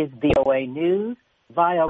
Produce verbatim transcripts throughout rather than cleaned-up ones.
is V O A News via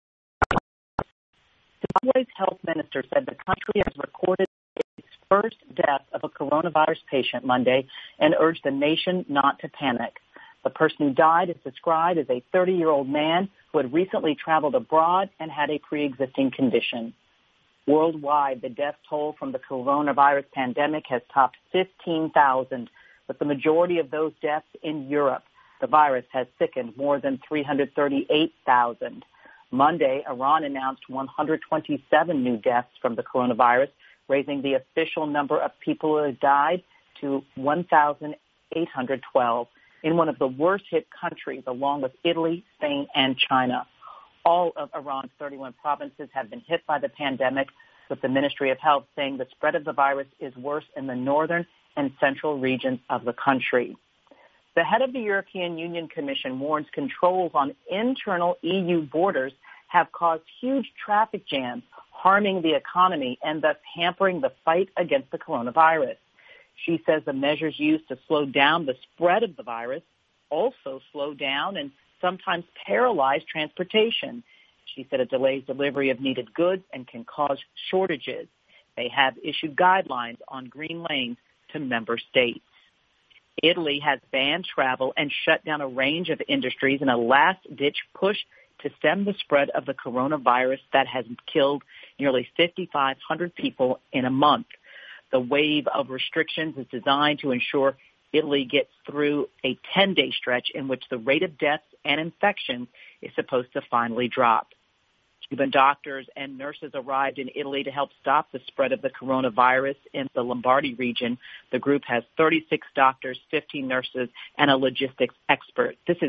Zimbabwe's health minister said the country has recorded its first death of a coronavirus patient Monday and urged the nation not to panic. The person who died is described as a thirty-year-old man who had recently traveled abroad and had a pre-existing condition. Worldwide, the death toll from the coronavirus pandemic has topped fifteen thousand, with the majority of those deaths in Europe. The virus has sickened more than three hundred thirty-eight thousand. Monday, Iran announced one hundred twenty-seven new deaths from the coronavirus, raising the official number of people who have died to one thousand eight hundred twelve, in one of the worst-hit countries, along with Italy, Spain, and China. All of Iran's thirty-one provinces have been hit by the pandemic, with the Ministry of Health saying the spread of the virus is worse in the northern and central regions of the country. The head of the European Union Commission warns controls on internal E U borders have caused huge traffic jams, harming the economy and thus hampering the fight against the coronavirus. She says the measures used to slow down the spread of the virus also slow down and sometimes paralyze transportation. She said it delays delivery of needed goods and can cause shortages. They have issued guidelines on green lanes to member states. Italy has banned travel and shut down a range of industries in a last-ditch push to stem the spread of the coronavirus that has killed nearly five thousand five hundred people in a month. The wave of restrictions is designed to ensure Italy gets through a ten-day stretch in which the rate of deaths and infections is supposed to finally drop. Cuban doctors and nurses arrived in Italy to help stop the spread of the coronavirus in the Lombardy region. The group has thirty-six doctors, fifteen nurses, and a logistics expert. This is